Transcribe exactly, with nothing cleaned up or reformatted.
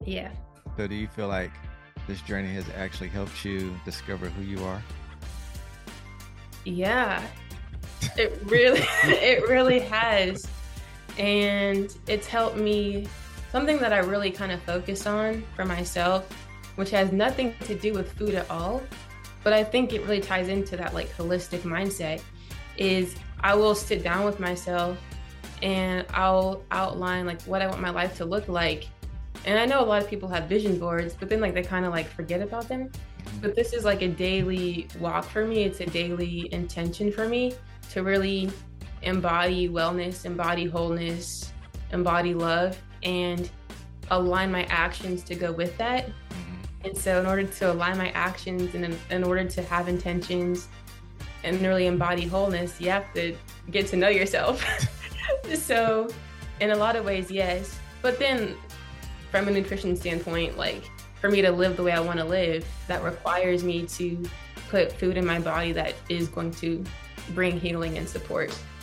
Yeah. So do you feel like this journey has actually helped you discover who you are? Yeah. It really, it really has. And it's helped me, something that I really kind of focus on for myself, which has nothing to do with food at all. But I think it really ties into that like holistic mindset is I will sit down with myself and I'll outline like what I want my life to look like. And I know a lot of people have vision boards, but then like they kind of like forget about them. But this is like a daily walk for me. It's a daily intention for me to really embody wellness, embody wholeness, embody love, and align my actions to go with that. And so in order to align my actions and in, in order to have intentions and really embody wholeness, you have to get to know yourself. So in a lot of ways, yes. But then from a nutrition standpoint, like for me to live the way I want to live, that requires me to put food in my body that is going to bring healing and support.